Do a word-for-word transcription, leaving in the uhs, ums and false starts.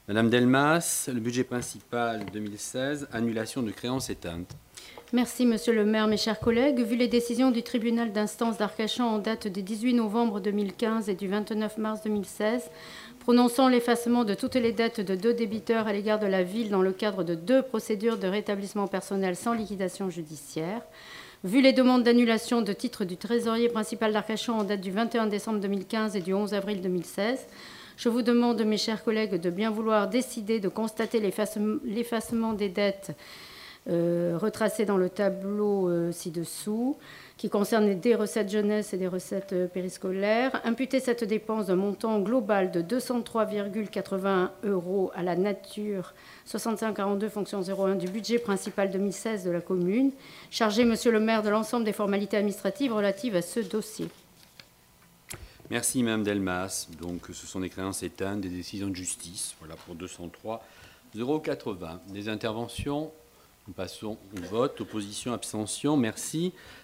Madame Delmas, le budget principal deux mille seize, annulation de créances éteintes. Merci, Monsieur le maire, mes chers collègues. Vu les décisions du tribunal d'instance d'Arcachon en date du dix-huit novembre deux mille quinze et du vingt-neuf mars deux mille seize, prononçant l'effacement de toutes les dettes de deux débiteurs à l'égard de la ville dans le cadre de deux procédures de rétablissement personnel sans liquidation judiciaire, vu les demandes d'annulation de titres du trésorier principal d'Arcachon en date du vingt et un décembre deux mille quinze et du onze avril deux mille seize, je vous demande, mes chers collègues, de bien vouloir décider de constater l'effacement des dettes Euh, retracé dans le tableau euh, ci-dessous, qui concerne des recettes jeunesse et des recettes euh, périscolaires. Imputer cette dépense d'un montant global de deux cent trois virgule quatre-vingt-un euros à la nature soixante-cinq quarante-deux fonction zéro un du budget principal deux mille seize de la commune. Charger Monsieur le maire de l'ensemble des formalités administratives relatives à ce dossier. Merci, Madame Delmas. Donc, ce sont des créances éteintes, des décisions de justice. Voilà pour deux cent trois virgule quatre-vingts. Des interventions? Nous passons au vote. Opposition, abstention. Merci.